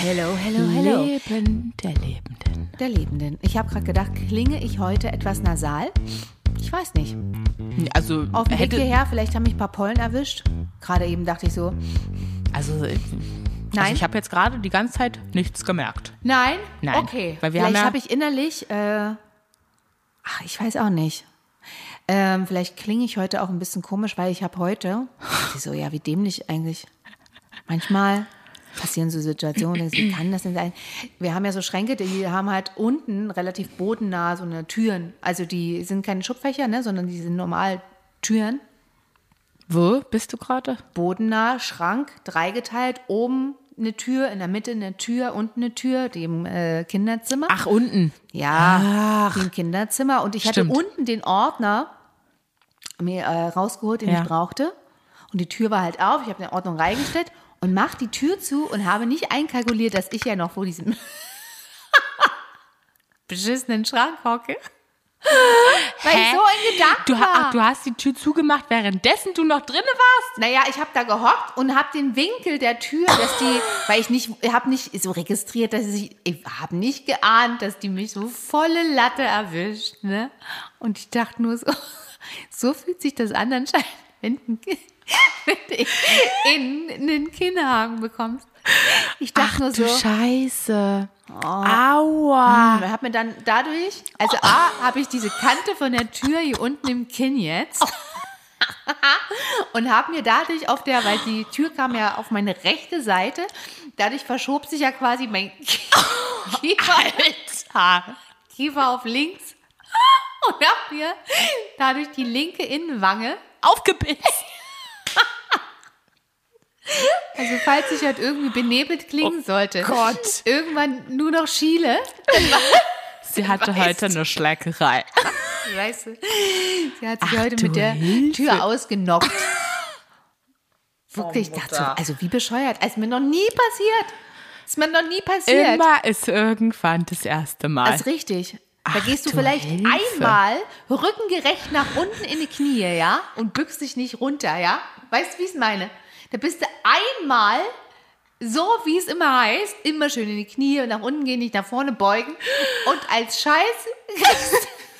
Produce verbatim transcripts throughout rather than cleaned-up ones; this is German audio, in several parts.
Hello, hello, hello. Leben der Lebenden. Der Lebenden. Ich habe gerade gedacht, klinge ich heute etwas nasal? Ich weiß nicht. Also, Auf dem Weg hätte, hierher, vielleicht haben mich ein paar Pollen erwischt. Gerade eben dachte ich so, also, nein. also ich habe jetzt gerade die ganze Zeit nichts gemerkt. Nein? Nein. Okay. Weil wir vielleicht haben ja- habe ich innerlich, äh, ach, ich weiß auch nicht. Ähm, vielleicht klinge ich heute auch ein bisschen komisch, weil ich habe heute, ich so, ja, wie dämlich eigentlich. Manchmal passieren so Situationen, wie kann das denn sein? Wir haben ja so Schränke, die haben halt unten relativ bodennah so eine Türen. Also die sind keine Schubfächer, ne, sondern die sind normal Türen. Wo bist du gerade? Bodennah, Schrank, dreigeteilt, oben eine Tür, in der Mitte eine Tür, unten eine Tür, die im äh, Kinderzimmer. Ach, unten. Ja, Ach. die im Kinderzimmer. Und ich Stimmt. hatte unten den Ordner mir äh, rausgeholt, den Ja. ich brauchte. Und die Tür war halt auf. Ich habe den Ordner reingestellt und mache die Tür zu und habe nicht einkalkuliert, dass ich ja noch vor diesem beschissenen Schrank hocke. Weil ich so in Gedanken Du, ha- war. ach, du hast die Tür zugemacht, währenddessen du noch drinne warst? Naja, ich habe da gehockt und habe den Winkel der Tür, dass die, weil ich nicht, ich habe nicht so registriert, dass ich, ich habe nicht geahnt, dass die mich so volle Latte erwischt, ne? Und ich dachte nur so, so fühlt sich das an anscheinend, wenn, ein Kind- wenn du in, in den Kinnhaken bekommst. Ich dachte Ach nur du so, Scheiße. Aua. ich habe mir dann dadurch, also A, habe ich diese Kante von der Tür hier unten im Kinn jetzt und habe mir dadurch auf der, weil die Tür kam ja auf meine rechte Seite, dadurch verschob sich ja quasi mein Kiefer, Alter. Kiefer auf links und habe mir dadurch die linke Innenwange, Aufgebissen. also falls ich halt irgendwie benebelt klingen sollte, Gott. irgendwann nur noch schiele, Sie hatte Weißt heute eine Schleckerei. weißt du, sie hat sich Ach, heute du mit der Hilfe. Tür ausgenockt. Wirklich, ich dachte so, Mutter. also wie bescheuert. Ist mir noch nie passiert. Ist mir noch nie passiert. Immer ist irgendwann das erste Mal. Das ist richtig. Da Ach, gehst du du vielleicht Hilfe. einmal rückengerecht nach unten in die Knie, ja? Und bückst dich nicht runter, ja? Weißt du, wie ich es meine? Da bist du einmal, so wie es immer heißt, immer schön in die Knie und nach unten gehen, nicht nach vorne beugen. Und als Scheiß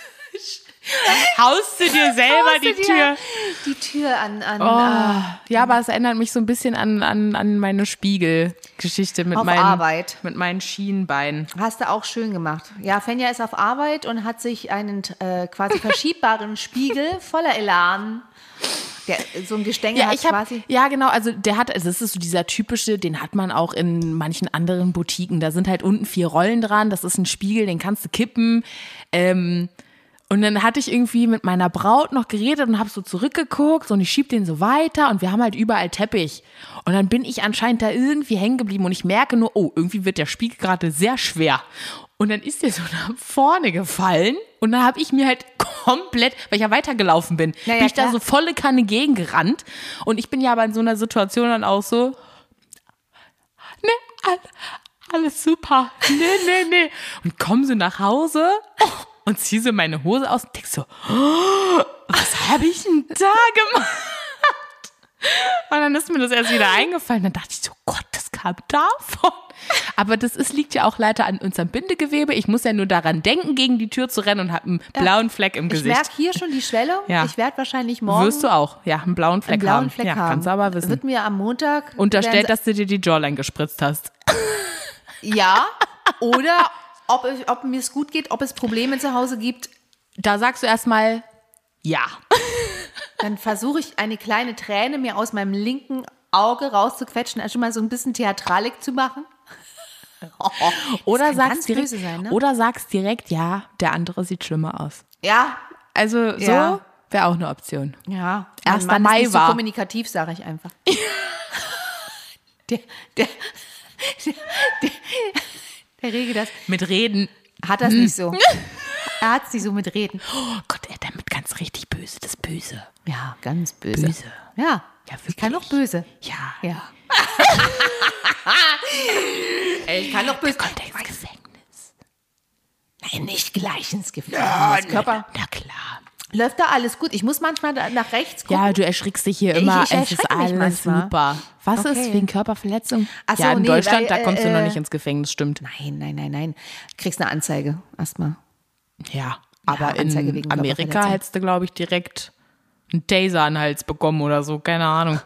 Haust du dir selber haust du die dir Tür. Die Tür an, an Oh, ja, aber es erinnert mich so ein bisschen an, an, an meine Spiegelgeschichte mit Auf meinen, Arbeit. mit meinen Schienbeinen. Hast du auch schön gemacht. Ja, Fenja ist auf Arbeit und hat sich einen äh, quasi verschiebbaren Spiegel voller Elan, der, so ein Gestänge Ja, hat ich hab, quasi. ja, genau, also der hat, also das ist so dieser typische, den hat man auch in manchen anderen Boutiquen. Da sind halt unten vier Rollen dran, das ist ein Spiegel, den kannst du kippen. Ähm, und dann hatte ich irgendwie mit meiner Braut noch geredet und habe so zurückgeguckt und ich schieb den so weiter und wir haben halt überall Teppich. Und dann bin ich anscheinend da irgendwie hängen geblieben und ich merke nur, oh, irgendwie wird der Spiegel gerade sehr schwer. Und dann ist der so nach vorne gefallen und dann habe ich mir halt komplett, weil ich ja weitergelaufen bin, Ja, ja, bin ich da klar. so volle Kanne gegengerannt. Und ich bin ja aber in so einer Situation dann auch so, ne, all, alles super, ne, ne, ne. Und komm so nach Hause und zieh so meine Hose aus und denk so, oh, was habe ich denn da gemacht? Und dann ist mir das erst wieder eingefallen. Dann dachte ich so, Gott, das kam davon. Aber das ist, liegt ja auch leider an unserem Bindegewebe. Ich muss ja nur daran denken, gegen die Tür zu rennen und habe einen blauen Fleck im Ich Gesicht. merke hier schon die Schwelle. Ja. Ich werde wahrscheinlich morgen Wirst du auch, ja, einen blauen Fleck einen blauen haben. Fleck ja, haben. kannst du aber wissen. Wird mir am Montag Unterstellt, werden dass du dir die Jawline gespritzt hast. sie- ja, oder ob, ich, ob mir es gut geht, ob es Probleme zu Hause gibt. Da sagst du erstmal ja. Dann versuche ich eine kleine Träne mir aus meinem linken Auge rauszuquetschen, also schon mal so ein bisschen Theatralik zu machen. Oder kann sagst ganz direkt, böse sein, ne? oder sagst direkt, ja, der andere sieht schlimmer aus. Ja, Also so Ja. wäre auch eine Option. ja. Erster Mein Mann Mai ist nicht war. so kommunikativ, sage ich einfach. der, der, der, der, der regelt das. Mit Reden. Hat das nicht so. Er hat es nicht so mit Reden. Oh Gott, er damit ganz richtig böse, das Böse. Ja, ganz böse. Böse. Ja, Ja, ich kann wirklich. doch böse. Ja. Ja. Ey, ich kann doch böse. Kommt er ins Gefängnis? Nein, nicht gleich ins Gefängnis. Körper. Na klar. Läuft da alles gut? Ich muss manchmal da nach rechts gucken. Ja, du erschrickst dich hier immer. ich es ist erschrecke mich alles manchmal. super. Was Okay. ist? Wegen Körperverletzung? Ach so, ja, in nee, Deutschland, weil, da kommst du noch äh, nicht ins Gefängnis, stimmt. Nein, nein, nein, nein. Kriegst eine Anzeige erstmal. Ja, aber Anzeige in wegen Amerika Körperverletzung. hättest du, glaube ich, direkt einen Taser an den Hals bekommen oder so. Keine Ahnung.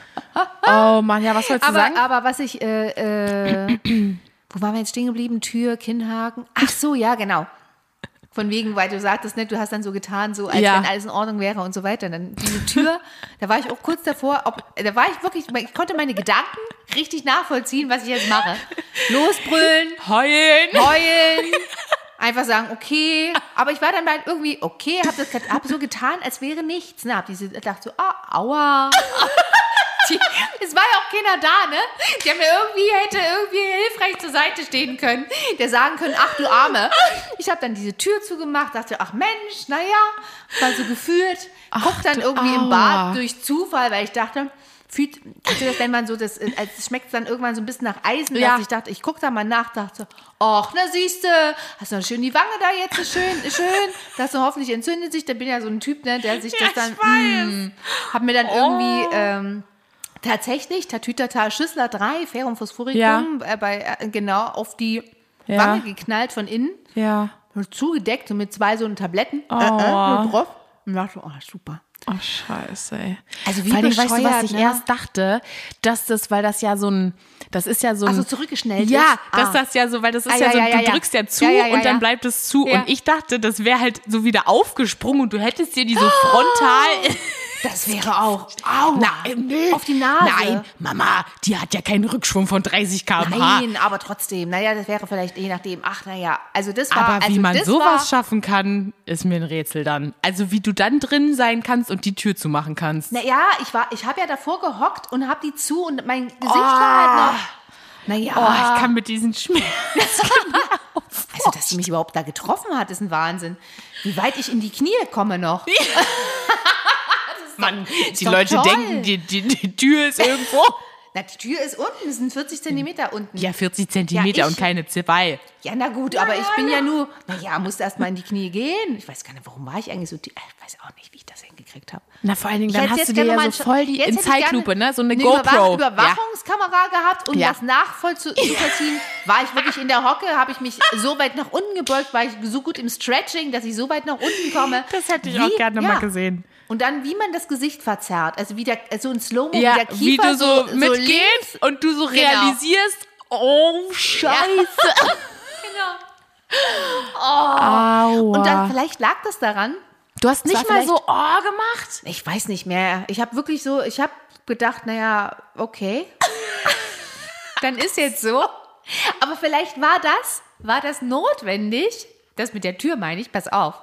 Oh Mann, ja, was wolltest du Aber, sagen? aber was ich, äh, äh, wo waren wir jetzt stehen geblieben? Tür, Kinnhaken. Ach so, ja, genau. Von wegen, weil du sagtest, ne, du hast dann so getan, so als Ja. wenn alles in Ordnung wäre und so weiter. Dann diese Tür, da war ich auch kurz davor, ob, da war ich wirklich, ich konnte meine Gedanken richtig nachvollziehen, was ich jetzt mache. Losbrüllen, Heulen. heulen, einfach sagen, okay. Aber ich war dann mal irgendwie, okay, hab, das, hab so getan, als wäre nichts. Ne, hab diese, dachte so, ah, aua. Die, es war ja auch keiner da, ne? Der mir irgendwie hätte irgendwie hilfreich zur Seite stehen können, der sagen können, ach du Arme. Ich habe dann diese Tür zugemacht, dachte, ach Mensch, naja, war so gefühlt, guck dann irgendwie im Aua. Bad durch Zufall, weil ich dachte, fühlt, kennst du das, wenn man so, das, es schmeckt dann irgendwann so ein bisschen nach Eisen, Ja. dass ich dachte, ich guck da mal nach, dachte, ach, na siehste, hast du noch schön die Wange da jetzt, so schön, schön, das so hoffentlich entzündet sich, da bin ja so ein Typ, ne, der sich Ja, das dann, ich weiß. mh, hab mir dann irgendwie, ähm, tatsächlich, Tatütata Schüssler drei, Ferrum Phosphoricum, Ja. äh, bei, äh, genau, auf die Ja. Wange geknallt von innen, Ja. zugedeckt, so mit zwei so einen Tabletten, Oh. äh, äh, so drauf, und dachte, oh, super. Oh, scheiße, ey. Also wie Vor allem, weißt du, was bescheuert, ich ne? erst dachte, dass das, weil das ja so ein, das ist ja so ein... Ach so, zurückgeschnellt Ja, ist? dass Ah. das ja so, weil das ist Ah, ja, ja, so, ja, ja, du ja. drückst ja zu Ja, ja, ja, und dann ja. bleibt es zu. Ja. Und ich dachte, das wäre halt so wieder aufgesprungen und du hättest dir die so frontal... Das wäre auch, aua, Nein, nee. auf die Nase. Nein, Mama, die hat ja keinen Rückschwung von dreißig Kilometer pro Stunde. Nein, aber trotzdem, naja, das wäre vielleicht je nachdem, ach, naja, also das war, Aber wie also man das sowas war, schaffen kann, ist mir ein Rätsel dann. Also wie du dann drin sein kannst und die Tür zumachen kannst. naja, ich war, ich habe ja davor gehockt und habe die zu und mein Gesicht Oh. war halt noch, naja, Oh, ich kann mit diesen Schmerzen. also dass sie mich überhaupt da getroffen hat, ist ein Wahnsinn. Wie weit ich in die Knie komme noch. Mann, die doch Leute toll. denken, die, die, die Tür ist irgendwo. Na, die Tür ist unten, es sind vierzig Zentimeter unten. Ja, vierzig Zentimeter Ja, ich- und keine zwei. Ja, na gut, aber ich bin ja nur, naja, musste erst mal in die Knie gehen. Ich weiß gar nicht, warum war ich eigentlich so, tief? ich weiß auch nicht, wie ich das hingekriegt habe. Na, vor allen Dingen, Ich dann hätte hast jetzt du dir gerne ja mal so ein- voll die jetzt in hätte ich gerne Zeitlupe, ne? So eine, eine GoPro. Überwach- Überwachungskamera gehabt, um Ja. das nachvollziehen. War ich wirklich in der Hocke, habe ich mich so weit nach unten gebeugt, war ich so gut im Stretching, dass ich so weit nach unten komme. Das hätte ich Wie- auch gerne ja. mal gesehen. Und dann, wie man das Gesicht verzerrt. Also wie der, so ein Slow-Mo, wie Ja, der Kiefer wie du so, so mitgehst links. und du so Genau. realisierst, oh, scheiße. Genau. Aua. Und dann, vielleicht lag das daran. du hast nicht war mal so vielleicht- oh gemacht? Ich weiß nicht mehr. Ich habe wirklich so, ich habe gedacht, naja, okay. Dann ist jetzt so. Aber vielleicht war das, war das notwendig. Das mit der Tür meine ich, pass auf.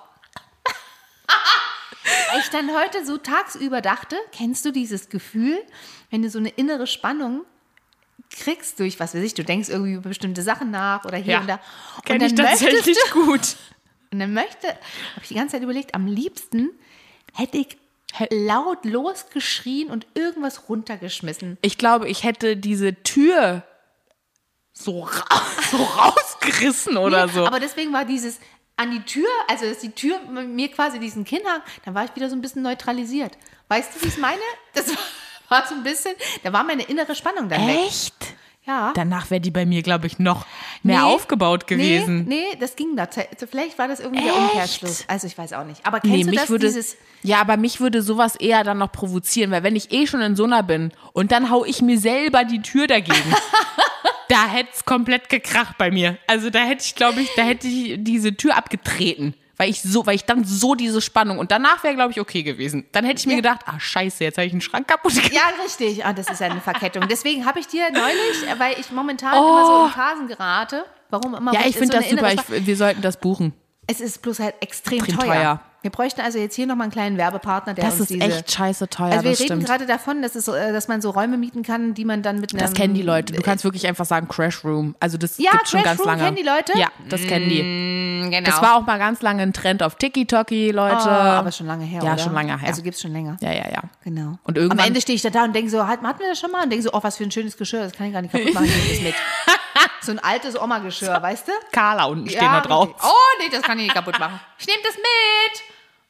Weil ich dann heute so tagsüber dachte, kennst du dieses Gefühl, wenn du so eine innere Spannung kriegst durch, was weiß ich, du denkst irgendwie über bestimmte Sachen nach oder hier Ja, und da. Und kenn ich dann möchtest tatsächlich du, gut. und dann möchte, habe ich die ganze Zeit überlegt, am liebsten hätte ich Hä- laut losgeschrien und irgendwas runtergeschmissen. Ich glaube, ich hätte diese Tür so, ra so rausgerissen oder Nee, so. Aber deswegen war dieses an die Tür, also dass die Tür mir quasi diesen Kinnhaken, dann war ich wieder so ein bisschen neutralisiert. Weißt du, wie ich es meine? Das war, war so ein bisschen, da war meine innere Spannung dann weg. Echt? Ja. Danach wäre die bei mir, glaube ich, noch mehr Nee, aufgebaut gewesen. Nee, nee, das ging da. Vielleicht war das irgendwie der Echt? Umkehrschluss. Also ich weiß auch nicht. Aber kennst Nee, du mich das, würde, dieses... ja, aber mich würde sowas eher dann noch provozieren, weil wenn ich eh schon in so einer bin und dann hau ich mir selber die Tür dagegen, da hätte es komplett gekracht bei mir. Also da hätte ich, glaube ich, da hätte ich diese Tür abgetreten, weil ich so, weil ich dann so diese Spannung und danach wäre, glaube ich, okay gewesen. Dann hätte ich mir Ja. gedacht, ah scheiße, jetzt habe ich einen Schrank kaputt gemacht. Ja, richtig. Ah, das ist ja eine Verkettung. Deswegen habe ich dir neulich, äh, weil ich momentan immer so in Phasen gerate, warum immer Ja, wo ich finde so das eine super. innere Ich, wir sollten das buchen. Es ist bloß halt extrem, Extrem teuer. teuer. Wir bräuchten also jetzt hier nochmal einen kleinen Werbepartner, der Das uns ist diese... echt scheiße teuer, Also wir das reden stimmt. gerade davon, dass, es, so, äh, dass man so Räume mieten kann, die man dann mit einem... Das kennen die Leute. Du kannst wirklich einfach sagen Crash Room. Also das Ja, gibt schon Crash ganz Room lange. kennen die Leute? Ja, das kennen die. Genau. Das war auch mal ganz lange ein Trend auf TikToki, Leute. Oh, aber schon lange her, Ja, oder? schon lange her. Also gibt's schon länger. Ja, ja, ja. Genau. Und irgendwann- Am Ende stehe ich da, da und denke so, hat- hatten wir das schon mal? Und denke so, oh, was für ein schönes Geschirr, das kann ich gar nicht kaputt machen, ich nehme das mit. So ein altes Oma-Geschirr, weißt du? Carla unten stehen da drauf. richtig. Oh, nee, das kann ich nicht kaputt machen. Ich nehme das mit.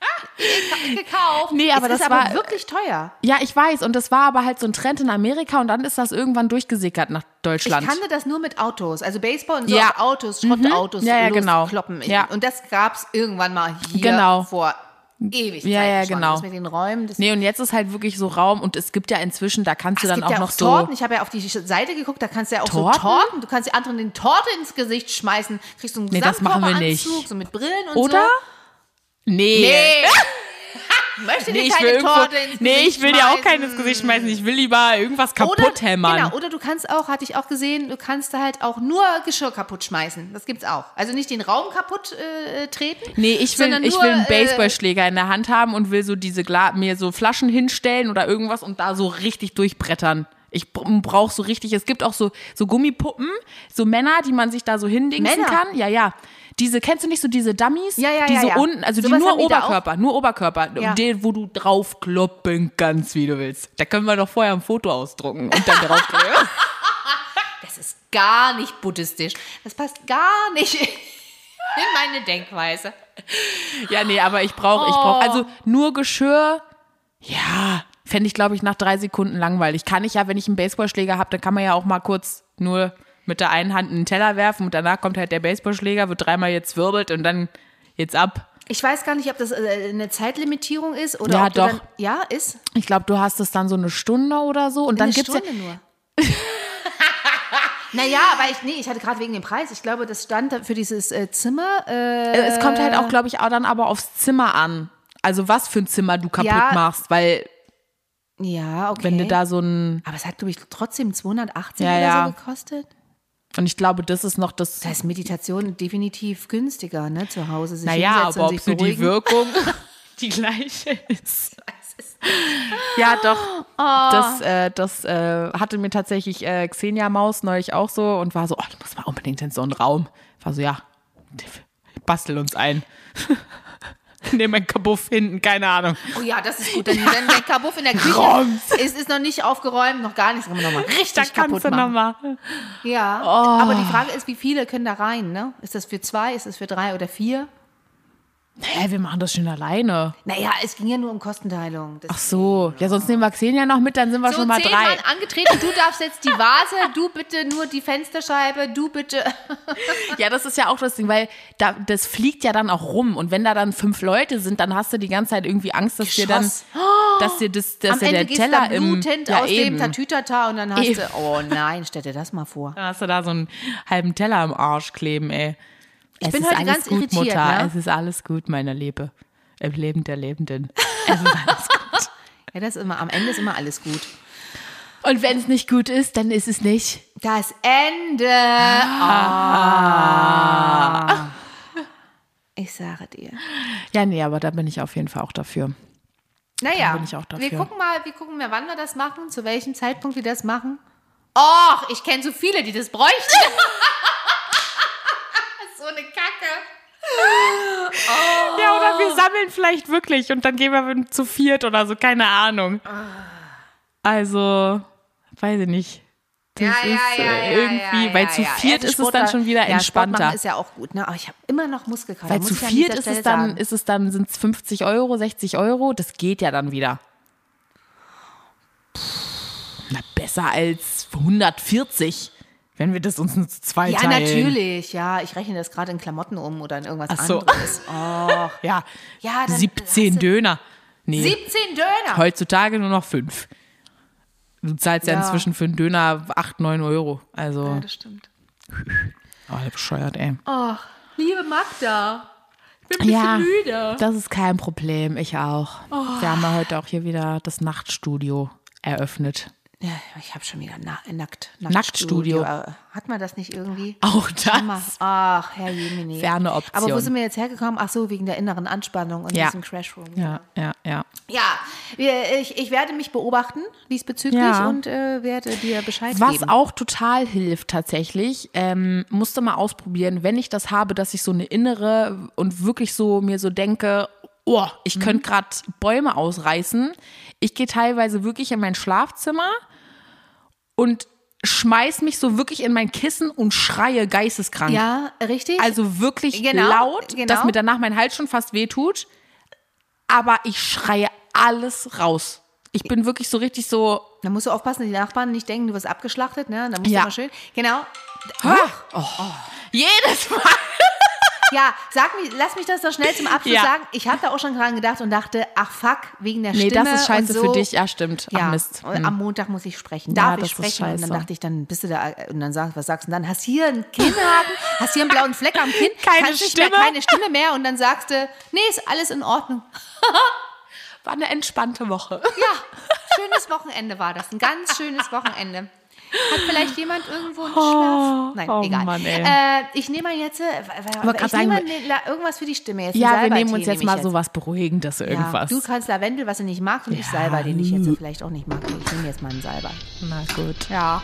gekauft. Nee, aber es das ist war aber wirklich teuer. Ja, ich weiß. Und das war aber halt so ein Trend in Amerika und dann ist das irgendwann durchgesickert nach Deutschland. Ich kannte das nur mit Autos. Also Baseball und so Ja. auf Autos, Schrottautos Mhm. Ja, ja, genau. loskloppen. Ja. Und das gab es irgendwann mal hier Genau. vor ewig Ja, ja, schon. genau. Das mit den Räumen. Das Nee, und jetzt ist halt wirklich so Raum und es gibt ja inzwischen, da kannst du es dann gibt auch ja noch auch so Torten. Ich habe ja auf die Seite geguckt, da kannst du ja auch Torten? so Torten. Du kannst die anderen den Torte ins Gesicht schmeißen. Kriegst du einen Nee, das machen wir nicht. Gesamtkörperanzug, so mit Brillen und Oder? so. Nee. Nee. Möchte Nee, dir ich keine will, irgendwo, Torte ins nee, Gesicht ich will dir auch schmeißen. keinen ins Gesicht schmeißen. Ich will lieber irgendwas kaputt Oder, hämmern. genau, oder du kannst auch, hatte ich auch gesehen, du kannst da halt auch nur Geschirr kaputt schmeißen. Das gibt's auch. Also nicht den Raum kaputt äh, treten. Nee, ich will, sondern ich nur, will einen äh, Baseballschläger in der Hand haben und will so diese Gla mir so Flaschen hinstellen oder irgendwas und da so richtig durchbrettern. Ich brauche so richtig, es gibt auch so, so Gummipuppen, so Männer, die man sich da so hindingsen Männer? kann. Ja, ja. Diese, kennst du nicht so diese Dummies? Ja, ja, die ja, so ja. unten, also Sowas die nur haben die da Oberkörper, nur Oberkörper. Ja. Den, wo du draufkloppen kannst, wie du willst. Da können wir doch vorher ein Foto ausdrucken und dann draufkleben. Das ist gar nicht buddhistisch. Das passt gar nicht in meine Denkweise. Ja, nee, aber ich brauche, ich brauche, also nur Geschirr, ja, fände ich, glaube ich, nach drei Sekunden langweilig. Kann ich ja, wenn ich einen Baseballschläger habe, dann kann man ja auch mal kurz nur mit der einen Hand einen Teller werfen und danach kommt halt der Baseballschläger, wird dreimal jetzt wirbelt und dann jetzt ab. Ich weiß gar nicht, ob das äh, eine Zeitlimitierung ist oder Ja, ob du doch. dann, ja, ist. Ich glaube, du hast es dann so eine Stunde oder so und dann Eine gibt's Stunde ja, nur. Naja, aber ich, nee, ich hatte gerade wegen dem Preis. Ich glaube, das stand da für dieses äh, Zimmer. Äh, es kommt halt auch, glaube ich, auch dann aber aufs Zimmer an. Also was für ein Zimmer du kaputt Ja. machst, weil ja, okay. wenn du da so ein, aber es hat, glaube ich, trotzdem zweihundertachtzig Ja, oder ja. so gekostet. und ich glaube, das ist noch das, Das heißt, Meditation definitiv günstiger, ne, zu Hause sich naja, hinsetzen aber und ob sich so die beruhigen. Wirkung die gleiche ist. Ja, doch. Das, äh, das äh, hatte mir tatsächlich äh, Xenia Maus neulich auch so und war so, oh, du musst mal unbedingt in so einen Raum. War so, ja, bastel uns ein. Nehmen ein Kabuff hinten, keine Ahnung. Oh ja, das ist gut. Dann, dann der Kabuff in der Küche Roms. ist, ist noch nicht aufgeräumt, noch gar nichts. Kann man nochmal richtig Da kaputt kannst du machen. nochmal. Ja, Oh. aber die Frage ist, wie viele können da rein, ne? Ist das für zwei, ist das für drei oder vier? Hä, wir machen das schon alleine. Naja, es ging ja nur um Kostenteilung. Das Ach so, ja, sonst nehmen wir Xenia noch mit, dann sind wir so schon mal zehn drei. Mann angetreten, du darfst jetzt die Vase, du bitte nur die Fensterscheibe, du bitte. Ja, das ist ja auch das Ding, weil da, das fliegt ja dann auch rum und wenn da dann fünf Leute sind, dann hast du die ganze Zeit irgendwie Angst, dass dir dann, Geschoss. dass dir das, dass Am dir Ende der gehst Teller du da im, blutend ja, aus eben. dem Tatütata und dann hast Eben. du, oh nein, stell dir das mal vor. Dann hast du da so einen halben Teller im Arsch kleben, ey. Ich es bin ist heute alles ganz gut, irritiert, Mutter. ne? Es ist alles gut, meine Liebe. Im Leben der Lebenden. Es ist alles gut. Ja, das ist immer, am Ende ist immer alles gut. Und wenn es nicht gut ist, dann ist es nicht. Das Ende. Ah. Ich sage dir. Ja, nee, aber da bin ich auf jeden Fall auch dafür. Naja, bin ich auch dafür. wir gucken mal, wir gucken mal, wann wir das machen, zu welchem Zeitpunkt wir das machen. Och, ich kenne so viele, die das bräuchten. So eine Kacke. Ja, oder wir sammeln vielleicht wirklich und dann gehen wir zu viert oder so, keine Ahnung. Also, weiß ich nicht. Das Ja, ja, ist ja, äh, ja, irgendwie, ja, weil ja, zu ja. viert Also ist es dann Sportler- schon wieder ja, Sport entspannter. machen ist ja auch gut, ne? Aber ich habe immer noch Muskelkater. Weil muss zu ich an viert dieser ist es Stelle dann, sagen. ist es dann, sind es fünfzig Euro, sechzig Euro, das geht ja dann wieder. Na, besser als hundertvierzig, wenn wir das uns nur zu zweit Ja, teilen. natürlich, ja. Ich rechne das gerade in Klamotten um oder in irgendwas Ach so. anderes. Oh. Ja, Ja, dann siebzehn hast du- Döner. Nee, siebzehn Döner. heutzutage nur noch fünf. Du zahlst ja, Ja. inzwischen für einen Döner acht, neun Euro. Also, Ja, das stimmt. oh, bescheuert, ey. Oh, liebe Magda. Ich bin ein Ja, bisschen müde. das ist kein Problem. Ich auch. Wir haben ja heute auch hier wieder das Nachtstudio eröffnet. Ja, ich habe schon wieder na nackt. Nacktstudio. Äh, Hat man das nicht irgendwie? Auch Hammer. das. Ach, Herr Jemini. Ferne Option. Aber wo sind wir jetzt hergekommen? Ach so, wegen der inneren Anspannung und Ja. diesem Crashroom. Ja, ja, ja. Ja, wir, ich, ich werde mich beobachten diesbezüglich Ja. und äh, werde dir Bescheid Was geben. auch total hilft tatsächlich, ähm, musste mal ausprobieren, wenn ich das habe, dass ich so eine innere und wirklich so mir so denke, oh, ich Mhm. könnte gerade Bäume ausreißen. Ich gehe teilweise wirklich in mein Schlafzimmer und schmeiß mich so wirklich in mein Kissen und schreie geisteskrank. Ja, richtig. Also wirklich Genau, laut, genau. dass mir danach mein Hals schon fast wehtut. aber ich schreie alles raus. Ich bin wirklich so richtig so. Da musst du aufpassen, dass die Nachbarn nicht denken, du wirst abgeschlachtet, ne? Da musst Ja. du mal schön. Genau. Jedes Mal. Ja, sag mir, lass mich das doch schnell zum Abschluss Ja. sagen. Ich habe da auch schon dran gedacht und dachte, ach fuck, wegen der Nee, Stimme. das ist scheiße und so. für dich. Ja, stimmt. Ach, Ja, Mist. und Hm. am Montag muss ich sprechen. Ja, Darf das ich ist sprechen? Und dann scheiße. dachte ich, dann bist du da, und dann sagst, was sagst du denn dann? Hast hier einen Kinnhaken? Hast hier einen blauen Fleck am Kinn? Keine Kannst nicht mehr, Stimme? keine Stimme mehr? Und dann sagst du, nee, ist alles in Ordnung. War eine entspannte Woche. Ja, schönes Wochenende war das. Ein ganz schönes Wochenende. Hat vielleicht jemand irgendwo einen Oh, Schlaf? Nein, oh egal. Mann, ey. Äh, ich nehme mal jetzt, äh, wollte grad ich nehme mal sagen, ne, la- irgendwas für die Stimme jetzt. Ja, einen wir nehmen Salbeitee uns jetzt nehme mal ich so was Beruhigendes, irgendwas. Ja, du kannst Lavendel, was du nicht magst, und ich Salbei, den ich jetzt vielleicht auch nicht mag. Ich nehme jetzt mal einen Salbei. Na gut. Ja.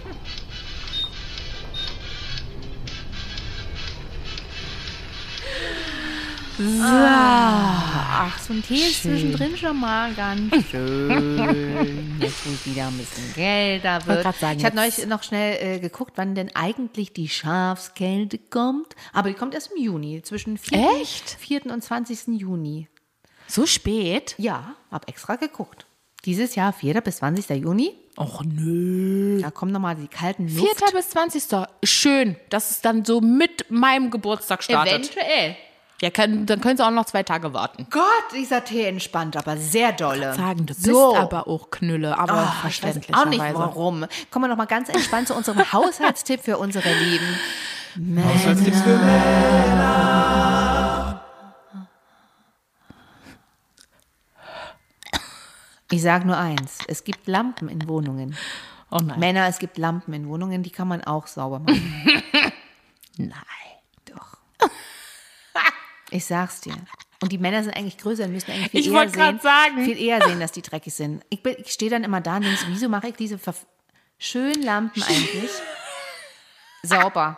So. Ach, so ein Tee ist zwischendrin schon mal ganz schön. Jetzt, wo es wieder ein bisschen kälter wird. grad sagen, Ich habe jetzt- neulich noch schnell äh, geguckt, wann denn eigentlich die Schafskälte kommt. Aber die kommt erst im Juni, zwischen vierten Echt? vierten und zwanzigsten Juni. So spät? Ja, hab extra geguckt. Dieses Jahr vierten bis zwanzigsten Juni. Och nö. Da kommen nochmal die kalten Luft. vierten bis zwanzigsten Schön, dass es dann so mit meinem Geburtstag startet. Eventuell. Ja, können, dann können sie auch noch zwei Tage warten. Gott, dieser Tee entspannt, aber sehr dolle. Sagen, du bist So. aber auch Knülle, aber Oh, ich weiß auch verständlicherweise. nicht warum. Kommen wir noch mal ganz entspannt zu unserem Haushaltstipp für unsere Lieben. Ich sage nur eins, es gibt Lampen in Wohnungen. Oh nein. Männer, es gibt Lampen in Wohnungen, die kann man auch sauber machen. Nein. Doch. Ich sag's dir. Und die Männer sind eigentlich größer und müssen eigentlich viel Ich eher wollte sehen, grad sagen. viel eher sehen, dass die dreckig sind. Ich, bin- ich stehe dann immer da und denke, so, wieso mache ich diese verf- schönen Lampen eigentlich sauber?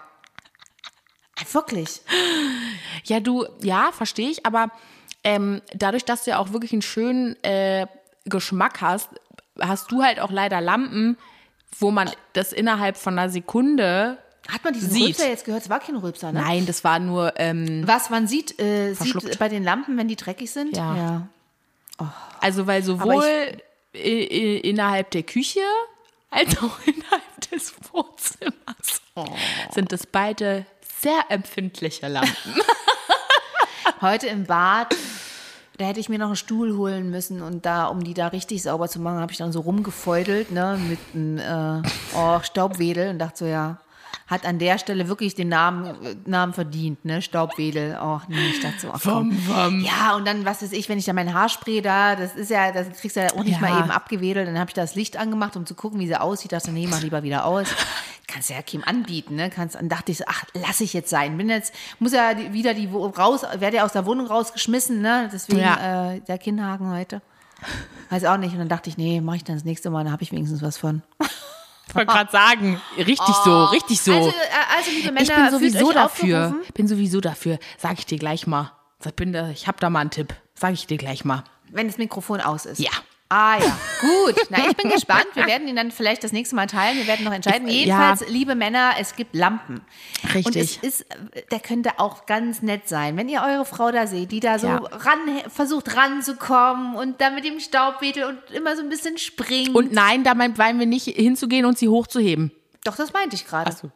Wirklich. Ja, du, ja, verstehe ich, aber ähm, dadurch, dass du ja auch wirklich einen schönen äh, Geschmack hast, hast du halt auch leider Lampen, wo man das innerhalb von einer Sekunde. Hat man diesen Sieht. Rülpser jetzt gehört? Es war kein Rülpser, ne? Nein, das war nur. Ähm, Was man sieht, äh, Verschluckt. sieht bei den Lampen, wenn die dreckig sind? Ja. Also, weil sowohl i- i- innerhalb der Küche als auch innerhalb des Wohnzimmers sind es beide sehr empfindliche Lampen. Heute im Bad, da hätte ich mir noch einen Stuhl holen müssen und da, um die da richtig sauber zu machen, habe ich dann so rumgefeudelt, ne, mit einem äh, oh, Staubwedel und dachte so, ja, hat an der Stelle wirklich den Namen, äh, Namen verdient, ne, Staubwedel. Oh, nee, ich dachte so, ach komm. Ja, und dann, was weiß ich, wenn ich da mein Haarspray da, das ist ja, das kriegst du ja auch nicht Ja. mal eben abgewedelt, dann habe ich das Licht angemacht, um zu gucken, wie sie aussieht. Dachte, nee, mach lieber wieder aus. Kannst ja Kim anbieten, ne? Kannst, dann dachte ich so, ach, lass ich jetzt sein. Bin jetzt, muss ja die, wieder die Wo- raus, werde ja aus der Wohnung rausgeschmissen, ne? Deswegen Ja. äh, der Kinnhaken heute. Weiß auch nicht. Und dann dachte ich, nee, mach ich dann das nächste Mal, dann habe ich wenigstens was von. Ich wollte gerade sagen, richtig so, richtig so. Also, äh, also liebe Männer, ich bin fühlt sowieso euch dafür. aufgerufen. Bin sowieso dafür. Sag ich dir gleich mal. Ich, bin da, ich habe da mal einen Tipp. Sag ich dir gleich mal. Wenn das Mikrofon aus ist. Ja. Ah ja, gut. Na, ich bin gespannt. Wir werden ihn dann vielleicht das nächste Mal teilen. Wir werden noch entscheiden. Ich- Jedenfalls, ja. liebe Männer, es gibt Lampen. Richtig. Und es ist, der könnte auch ganz nett sein, wenn ihr eure Frau da seht, die da so Ja. ran, versucht ranzukommen und da mit dem Staubwedel und immer so ein bisschen springt. Und nein, da meinen wir nicht hinzugehen und sie hochzuheben. Doch, das meinte ich gerade. Achso.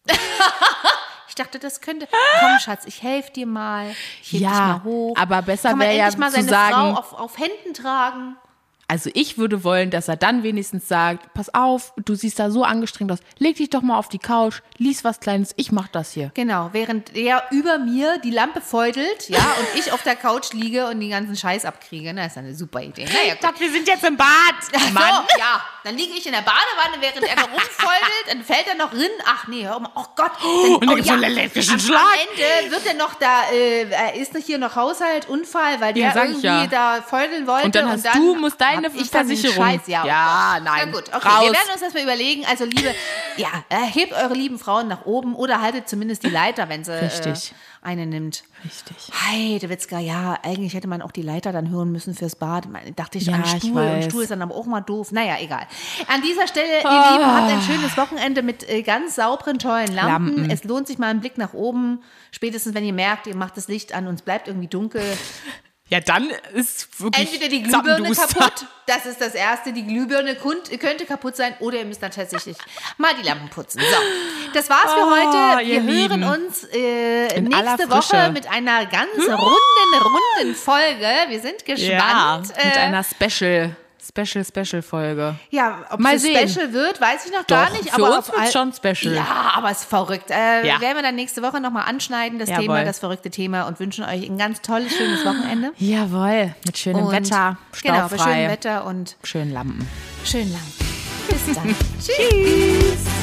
Ich dachte, das könnte. Komm, Schatz, ich helfe dir mal. Ich heb Ja, dich mal hoch. aber besser Kann man wäre ja endlich mal zu seine sagen- Frau auf, auf Händen tragen. Also ich würde wollen, dass er dann wenigstens sagt, pass auf, du siehst da so angestrengt aus, leg dich doch mal auf die Couch, lies was Kleines, ich mach das hier. Genau, während er über mir die Lampe feudelt, ja, und ich auf der Couch liege und den ganzen Scheiß abkriege. Na, ist eine super Idee. Naja, gut. dachte, wir sind jetzt im Bad. So, ja, dann liege ich in der Badewanne, während er da rumfeudelt, dann fällt er noch rin. Ach nee, hör mal, oh Gott. Dann, und dann gibt's so einen elektrischen am, Schlag. Am Ende wird er noch da, äh, er ist noch hier noch Haushalt, Unfall, weil der Ja, sag ich irgendwie ja. da feudeln wollte. Und dann hast du, musst deine hab ich dann den Versicherung. Scheiß, ja, oh Ja, Gott. nein, Na gut, okay, raus. wir werden uns das mal überlegen. Also liebe, ja, äh, hebt eure lieben Frauen nach oben oder haltet zumindest die Leiter, wenn sie äh, Richtig. eine nimmt. Richtig. Heidewitzka, ja, eigentlich hätte man auch die Leiter dann hören müssen fürs Bad. Man, dachte ich, Ja, an ich Stuhl. Und weiß. Stuhl ist dann aber auch mal doof. Naja, egal. An dieser Stelle, ihr Ah. Lieben, habt ein schönes Wochenende mit äh, ganz sauberen, tollen Lampen. Lampen. Es lohnt sich mal ein Blick nach oben. Spätestens, wenn ihr merkt, ihr macht das Licht an und es bleibt irgendwie dunkel. Ja, dann ist wirklich Entweder die Glühbirne Zappenduster. kaputt, das ist das Erste, die Glühbirne kund- könnte kaputt sein, oder ihr müsst dann tatsächlich mal die Lampen putzen. So, das war's für Oh, heute. Wir ihr hören Lieben. uns äh, In aller nächste Frische. Woche mit einer ganz runden, runden Folge. Wir sind Ja, gespannt. mit äh, einer Special, Special, Special-Folge. Ja, ob Mal es sehen. Special wird, weiß ich noch gar Doch, nicht. für aber uns auf wird's all- schon Special. Ja, aber es ist verrückt. Äh, Ja. Werden wir dann nächste Woche nochmal anschneiden, das Jawohl. Thema, das verrückte Thema, und wünschen euch ein ganz tolles, schönes Wochenende. Jawohl, mit schönem Und Wetter, Genau, bei staufrei, schönem Wetter und schönen Lampen. schönen lang. Bis dann. Tschüss.